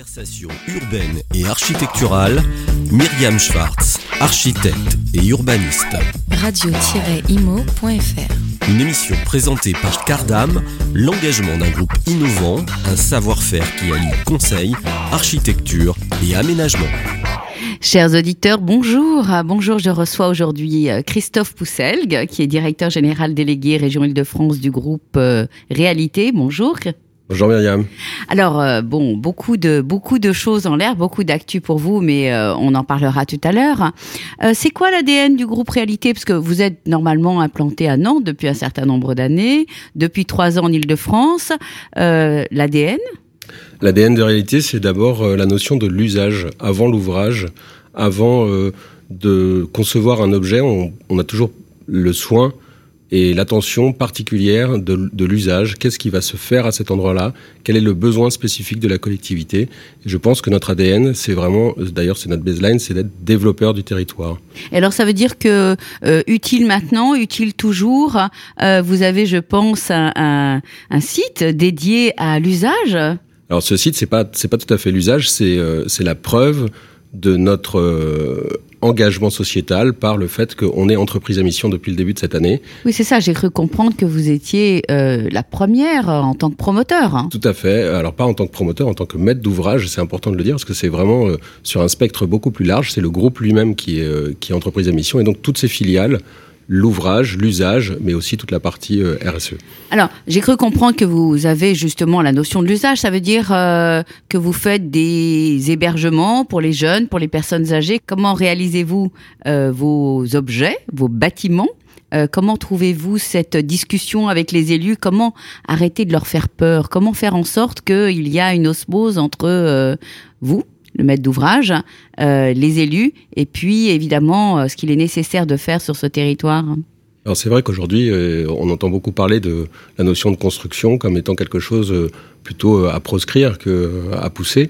Conversation urbaine et architecturale, Myriam Schwartz, architecte et urbaniste. Radio-imo.fr. Une émission présentée par Cardam, l'engagement d'un groupe innovant, un savoir-faire qui allie conseil, architecture et aménagement. Chers auditeurs, bonjour. Bonjour, je reçois aujourd'hui Christophe Pousselgue, qui est directeur général délégué Région Île-de-France du groupe Réalité. Bonjour. Bonjour Myriam. Alors, beaucoup de choses en l'air, beaucoup d'actu pour vous, mais on en parlera tout à l'heure. C'est quoi l'ADN du groupe Réalité ? Parce que vous êtes normalement implanté à Nantes depuis un certain nombre d'années, depuis 3 ans en Île-de-France. L'ADN ? L'ADN de Réalité, c'est d'abord la notion de l'usage. Avant l'ouvrage, avant de concevoir un objet, on a toujours le soin et l'attention particulière de l'usage. Qu'est-ce qui va se faire à cet endroit-là ? Quel est le besoin spécifique de la collectivité ? Et je pense que notre ADN, c'est vraiment, d'ailleurs c'est notre baseline, c'est d'être développeur du territoire. Et alors ça veut dire que utile maintenant, utile toujours, vous avez, je pense, un site dédié à l'usage ? Alors ce site, c'est pas tout à fait l'usage, c'est la preuve de notre engagement sociétal par le fait qu'on est entreprise à mission depuis le début de cette année. Oui, c'est ça, j'ai cru comprendre que vous étiez la première en tant que promoteur. Hein. Tout à fait, alors pas en tant que promoteur, en tant que maître d'ouvrage, c'est important de le dire, parce que c'est vraiment sur un spectre beaucoup plus large, c'est le groupe lui-même qui est entreprise à mission, et donc toutes ses filiales, l'ouvrage, l'usage, mais aussi toute la partie RSE. Alors, j'ai cru comprendre que vous avez justement la notion de l'usage. Ça veut dire que vous faites des hébergements pour les jeunes, pour les personnes âgées. Comment réalisez-vous vos objets, vos bâtiments ? Comment trouvez-vous cette discussion avec les élus ? Comment arrêter de leur faire peur ? Comment faire en sorte qu'il y a une osmose entre vous, le maître d'ouvrage, les élus, et puis évidemment ce qu'il est nécessaire de faire sur ce territoire. Alors c'est vrai qu'aujourd'hui, on entend beaucoup parler de la notion de construction comme étant quelque chose plutôt à proscrire qu'à pousser.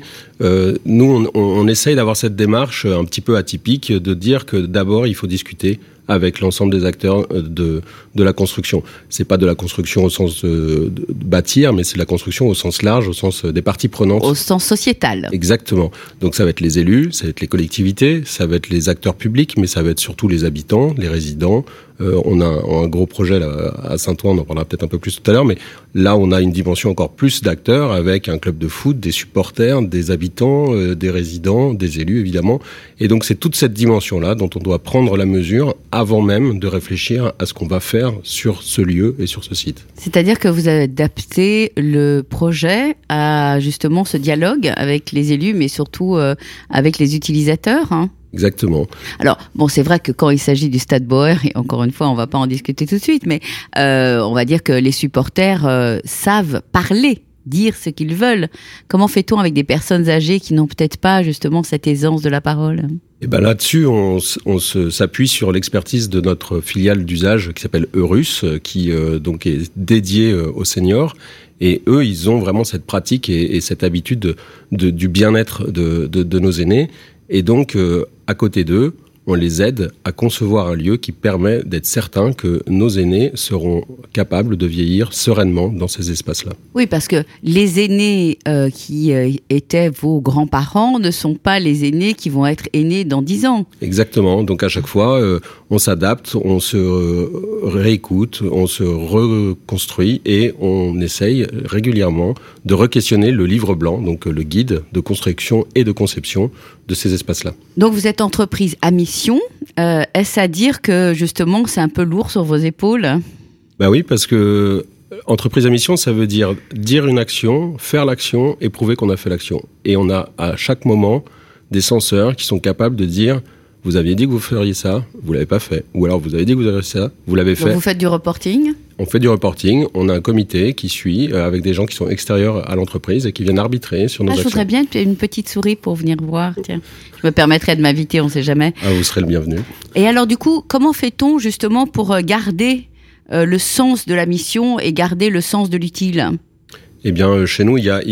Nous, on essaye d'avoir cette démarche un petit peu atypique de dire que d'abord, il faut discuter avec l'ensemble des acteurs de la construction. C'est pas de la construction au sens de bâtir, mais c'est de la construction au sens large, au sens des parties prenantes. Au sens sociétal. Exactement. Donc ça va être les élus, ça va être les collectivités, ça va être les acteurs publics, mais ça va être surtout les habitants, les résidents. On a un gros projet là, à Saint-Ouen, on en parlera peut-être un peu plus tout à l'heure, mais là on a une dimension encore plus d'acteurs avec un club de foot, des supporters, des habitants, des résidents, des élus évidemment. Et donc c'est toute cette dimension-là dont on doit prendre la mesure avant même de réfléchir à ce qu'on va faire sur ce lieu et sur ce site. C'est-à-dire que vous adaptez le projet à justement ce dialogue avec les élus, mais surtout avec les utilisateurs, hein. Exactement. Alors, bon, c'est vrai que quand il s'agit du Stade Bauer, et encore une fois, on va pas en discuter tout de suite, mais on va dire que les supporters savent parler, dire ce qu'ils veulent. Comment fait-on avec des personnes âgées qui n'ont peut-être pas justement cette aisance de la parole ? Et ben là-dessus, on s'appuie sur l'expertise de notre filiale d'usage qui s'appelle Eurus, qui donc est dédiée aux seniors. Et eux, ils ont vraiment cette pratique et cette habitude du bien-être de nos aînés. Et donc, à côté d'eux, on les aide à concevoir un lieu qui permet d'être certain que nos aînés seront capables de vieillir sereinement dans ces espaces-là. Oui, parce que les aînés qui étaient vos grands-parents ne sont pas les aînés qui vont être aînés dans 10 ans. Exactement. Donc à chaque fois, on s'adapte, on se réécoute, on se reconstruit et on essaye régulièrement de re-questionner le livre blanc, donc le guide de construction et de conception de ces espaces-là. Donc vous êtes entreprise à mission. Est-ce à dire que justement c'est un peu lourd sur vos épaules ? Ben oui, parce que entreprise à mission, ça veut dire une action, faire l'action et prouver qu'on a fait l'action. Et on a à chaque moment des censeurs qui sont capables de dire « vous aviez dit que vous feriez ça, vous l'avez pas fait ». Ou alors « vous avez dit que vous avez fait ça, vous l'avez fait ». Donc vous faites du reporting ? On fait du reporting, on a un comité qui suit avec des gens qui sont extérieurs à l'entreprise et qui viennent arbitrer sur nos actions. Je voudrais bien une petite souris pour venir voir. Tiens, je me permettrai de m'inviter, on ne sait jamais. Ah, vous serez le bienvenu. Et alors du coup, comment fait-on justement pour garder le sens de la mission et garder le sens de l'utile ? Eh bien, chez nous, il y a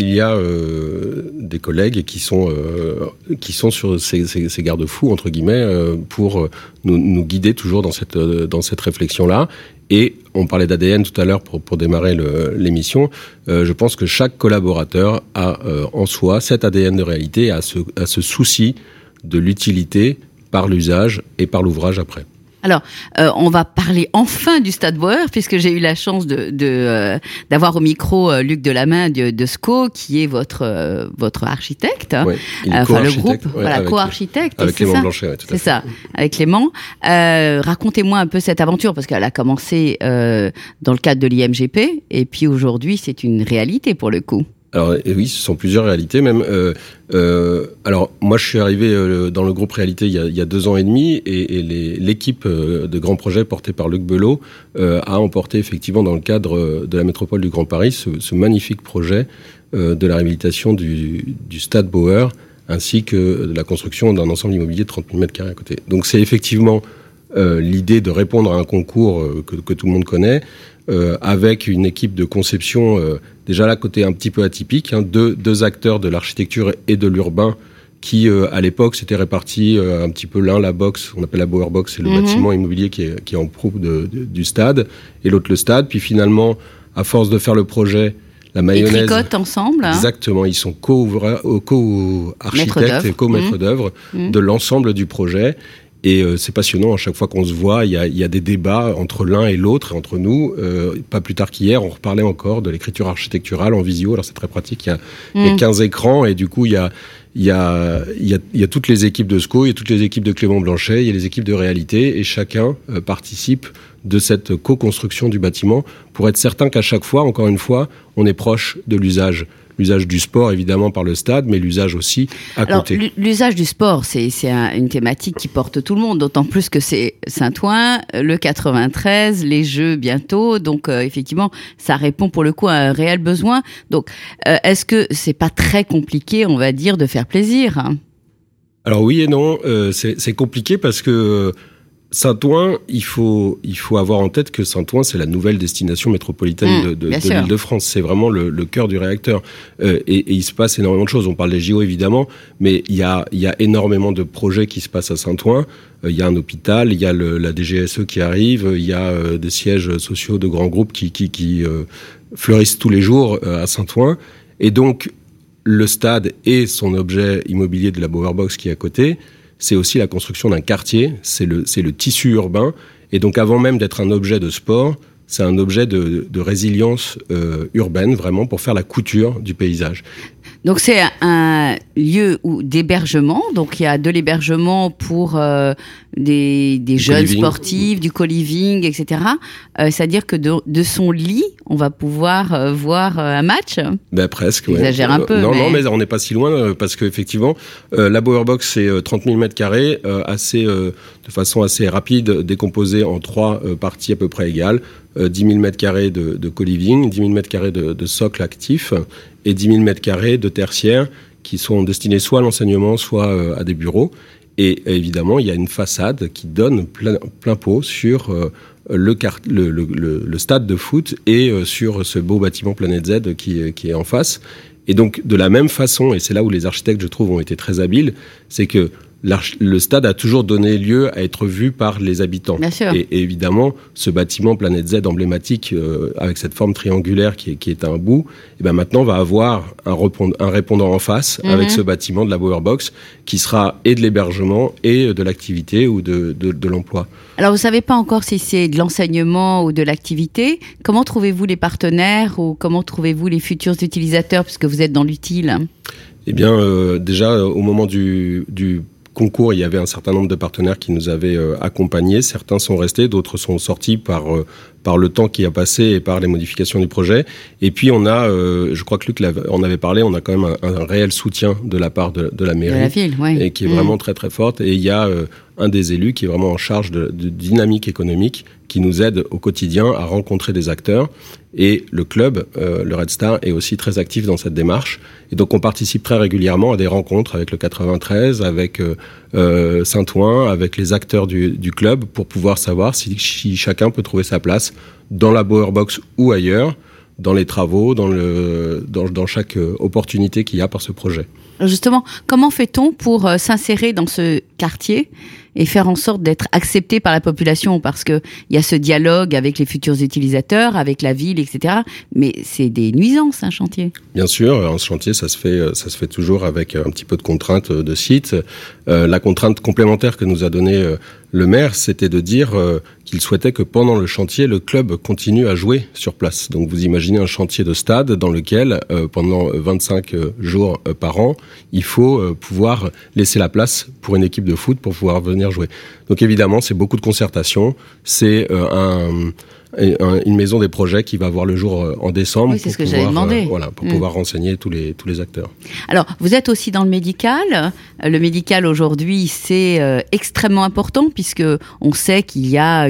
des collègues qui sont sur ces garde-fous entre guillemets pour nous guider toujours dans cette réflexion-là. Et on parlait d'ADN tout à l'heure pour démarrer l'émission. Je pense que chaque collaborateur a en soi cet ADN de réalité, a ce souci de l'utilité par l'usage et par l'ouvrage après. Alors, on va parler enfin du Stade Bauer, puisque j'ai eu la chance d'avoir au micro Luc Delamain de SCO, qui est votre architecte, oui, enfin le groupe, co-architecte. Avec Clément Blanchet, oui, tout à fait. C'est ça, avec Clément. Racontez-moi un peu cette aventure, parce qu'elle a commencé dans le cadre de l'IMGP, et puis aujourd'hui, c'est une réalité pour le coup. Alors oui, ce sont plusieurs réalités même. Alors moi, je suis arrivé dans le groupe Réalité il y a 2 ans et demi, et l'équipe de grands projets portée par Luc Belot a emporté effectivement dans le cadre de la métropole du Grand Paris ce magnifique projet de la réhabilitation du Stade Bauer, ainsi que de la construction d'un ensemble immobilier de 30 000 m² à côté. Donc c'est effectivement l'idée de répondre à un concours que tout le monde connaît, avec une équipe de conception déjà là côté un petit peu atypique, deux acteurs de l'architecture et de l'urbain qui à l'époque s'étaient répartis un petit peu, l'un la box, on appelle la Bauer Box, c'est le bâtiment immobilier qui est en proue du stade, et l'autre le stade. Puis finalement, à force de faire le projet, la mayonnaise... Ils tricotent ensemble. Exactement, ils sont co-architectes et co-maîtres d'œuvre de l'ensemble du projet. Et c'est passionnant, à chaque fois qu'on se voit, il y a des débats entre l'un et l'autre, et entre nous. Pas plus tard qu'hier, on reparlait encore de l'écriture architecturale en visio. Alors c'est très pratique, il y a 15 écrans, et du coup il y a toutes les équipes de SCO, il y a toutes les équipes de Clément Blanchet, il y a les équipes de Réalité, et chacun participe de cette co-construction du bâtiment pour être certain qu'à chaque fois, encore une fois, on est proche de l'usage. L'usage du sport, évidemment, par le stade, mais l'usage aussi à côté. Alors, l'usage du sport, c'est une thématique qui porte tout le monde, d'autant plus que c'est Saint-Ouen, le 93, les Jeux bientôt. Donc, effectivement, ça répond pour le coup à un réel besoin. Donc, est-ce que c'est pas très compliqué, on va dire, de faire plaisir, hein ? Alors oui et non. C'est compliqué parce que Saint-Ouen, il faut avoir en tête que Saint-Ouen, c'est la nouvelle destination métropolitaine de l'Île-de-France. C'est vraiment le cœur du réacteur. Et il se passe énormément de choses. On parle des JO, évidemment, mais il y a énormément de projets qui se passent à Saint-Ouen. Il y a un hôpital, il y a la DGSE qui arrive, il y a des sièges sociaux de grands groupes qui fleurissent tous les jours à Saint-Ouen. Et donc, le stade et son objet immobilier de la Bauer Box qui est à côté, c'est aussi la construction d'un quartier, c'est le tissu urbain. Et donc, avant même d'être un objet de sport, c'est un objet de résilience urbaine, vraiment, pour faire la couture du paysage. Donc, c'est un lieu d'hébergement. Donc, il y a de l'hébergement pour des jeunes sportifs, du co-living, etc. C'est-à-dire que de son lit, on va pouvoir voir un match. Ben, presque, ouais. J'exagère un peu. Non, mais on n'est pas si loin, parce qu'effectivement, la Bauer Box, c'est 30 000 m², de façon assez rapide, décomposée en 3 parties à peu près égales. 10 000 m² de co-living, 10 000 m² de socle actif et 10 000 m² de tertiaire qui sont destinés soit à l'enseignement, soit à des bureaux. Et évidemment, il y a une façade qui donne plein pot sur le stade de foot et sur ce beau bâtiment Planète Z qui est en face. Et donc, de la même façon, et c'est là où les architectes, je trouve, ont été très habiles, c'est que le stade a toujours donné lieu à être vu par les habitants. Bien sûr. Et évidemment, ce bâtiment Planète Z emblématique, avec cette forme triangulaire qui est un bout, et ben maintenant va avoir un répondant en face avec ce bâtiment de la Bauer Box qui sera et de l'hébergement et de l'activité ou de l'emploi. Alors, vous ne savez pas encore si c'est de l'enseignement ou de l'activité. Comment trouvez-vous les partenaires ou comment trouvez-vous les futurs utilisateurs puisque vous êtes dans l'utile ? Eh bien, déjà, au moment du concours, il y avait un certain nombre de partenaires qui nous avaient accompagnés. Certains sont restés, d'autres sont sortis par le temps qui a passé et par les modifications du projet. Et puis on a, je crois que Luc en avait parlé, on a quand même un réel soutien de la part de la mairie, de la ville, ouais. Et qui est vraiment très très forte. Et il y a un des élus qui est vraiment en charge de dynamique économique, qui nous aide au quotidien à rencontrer des acteurs. Et le club, le Red Star, est aussi très actif dans cette démarche. Et donc on participe très régulièrement à des rencontres avec le 93, avec Saint-Ouen, avec les acteurs du club, pour pouvoir savoir si chacun peut trouver sa place dans la Bauer Box ou ailleurs, dans les travaux, dans chaque opportunité qu'il y a par ce projet. Justement, comment fait-on pour s'insérer dans ce quartier et faire en sorte d'être accepté par la population? Parce que il y a ce dialogue avec les futurs utilisateurs, avec la ville, etc. Mais c'est des nuisances, un chantier. Bien sûr, un chantier, ça se fait toujours avec un petit peu de contraintes de site. La contrainte complémentaire que nous a donnée le maire, c'était de dire qu'il souhaitait que pendant le chantier, le club continue à jouer sur place. Donc vous imaginez un chantier de stade dans lequel, pendant 25 jours par an, il faut pouvoir laisser la place pour une équipe de foot pour pouvoir venir jouer. Donc évidemment, c'est beaucoup de concertation. C'est une maison des projets qui va voir le jour en décembre. Oui, c'est ce que j'avais demandé. Pour pouvoir renseigner tous les acteurs. Alors, vous êtes aussi dans le médical. Le médical aujourd'hui, c'est extrêmement important puisque on sait qu'il y a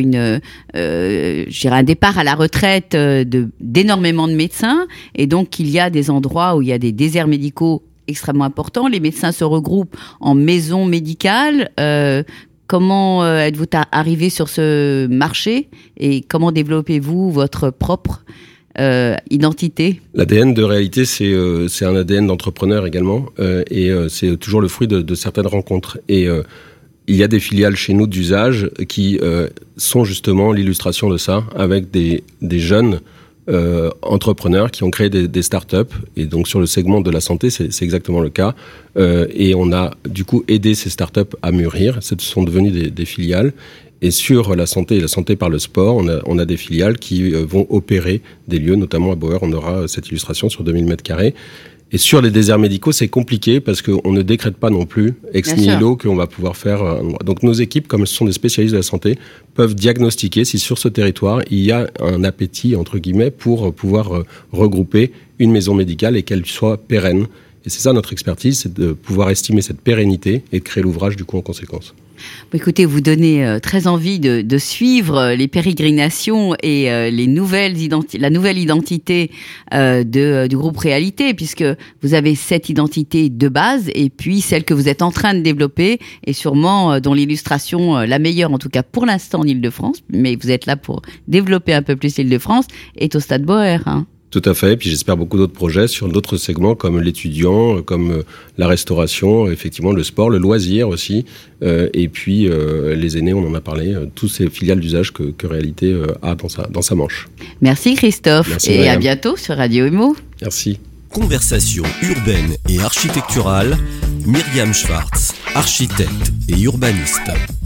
un départ à la retraite d'énormément de médecins, et donc il y a des endroits où il y a des déserts médicaux extrêmement importants. Les médecins se regroupent en maisons médicales. Comment êtes-vous arrivé sur ce marché et comment développez-vous votre propre identité? L'ADN de réalité, c'est un ADN d'entrepreneur également, et c'est toujours le fruit de certaines rencontres. Et il y a des filiales chez nous d'usage qui sont justement l'illustration de ça, avec des jeunes entrepreneurs qui ont créé des startups, et donc sur le segment de la santé, c'est exactement le cas. Et on a du coup aidé ces startups à mûrir. Ce sont devenus des filiales. Et sur la santé et la santé par le sport, on a des filiales qui vont opérer des lieux, notamment à Bauer, on aura cette illustration sur 2000 m². Et sur les déserts médicaux, c'est compliqué parce qu'on ne décrète pas non plus ex nihilo qu'on va pouvoir faire. Donc nos équipes, comme ce sont des spécialistes de la santé, peuvent diagnostiquer si sur ce territoire, il y a un appétit, entre guillemets, pour pouvoir regrouper une maison médicale et qu'elle soit pérenne. Et c'est ça notre expertise, c'est de pouvoir estimer cette pérennité et de créer l'ouvrage du coup en conséquence. Bon, écoutez, vous donnez très envie de suivre les pérégrinations et la nouvelle identité du groupe Réalité, puisque vous avez cette identité de base et puis celle que vous êtes en train de développer et sûrement dont l'illustration, la meilleure en tout cas pour l'instant en Île-de-France, mais vous êtes là pour développer un peu plus l'Île-de-France, est au Stade Bauer, hein. Tout à fait, et puis j'espère beaucoup d'autres projets sur d'autres segments comme l'étudiant, comme la restauration, effectivement le sport, le loisir aussi, et puis les aînés, on en a parlé, tous ces filiales d'usage que Réalité a dans sa manche. Merci Christophe. Merci, et Mariam. à bientôt sur Radio Imo. Merci. Conversation urbaine et architecturale, Myriam Schwartz, architecte et urbaniste.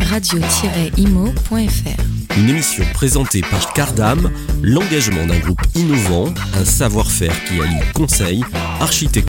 radio-imo.fr. Une émission présentée par Cardam, l'engagement d'un groupe innovant, un savoir-faire qui allie conseil, architecture